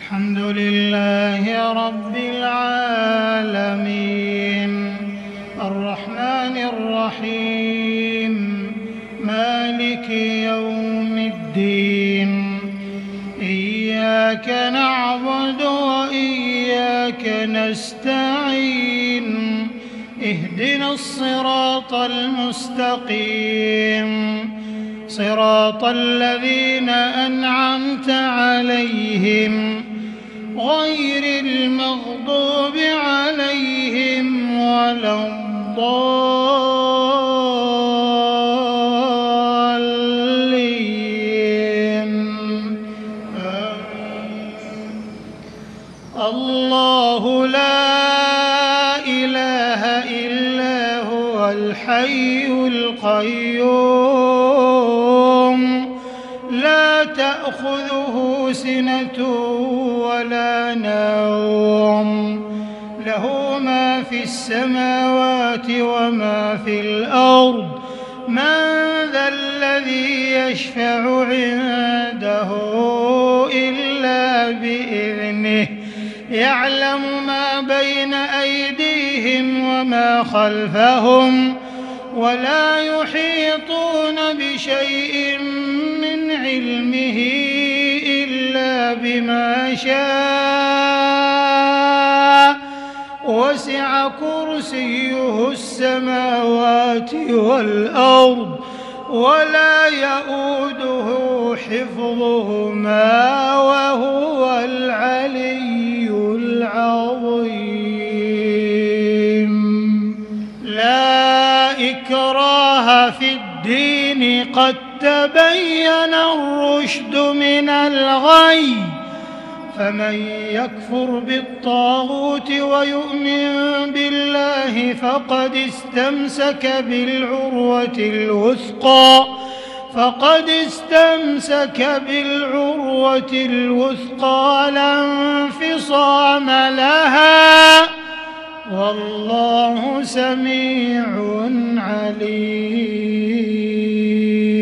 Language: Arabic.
الحمد لله رب العالمين الرحمن الرحيم مالك يوم الدين إياك نعبد وإياك نستعين اهدنا الصراط المستقيم صراط الذين أنعمت عليهم غير المغضوب عليهم ولا الضالين الله لا إله إلا هو الحي القيوم لا تأخذه سنة ولا نوم له ما في السماوات وما في الأرض من ذا الذي يشفع عنده إلا بإذنه يعلم ما بين أيديهم وما خلفهم ولا يحيطون بشيء من علمه إلا بما شاء وسع كرسيه السماوات والأرض ولا يؤوده حفظهما وهو العلي العظيم لا إكراه في الدين قد تبين الرشد من الغي فمن يكفر بالطاغوت ويؤمن بالله فقد استمسك بالعروة الوثقى لا انفصام لها والله سميع عليم.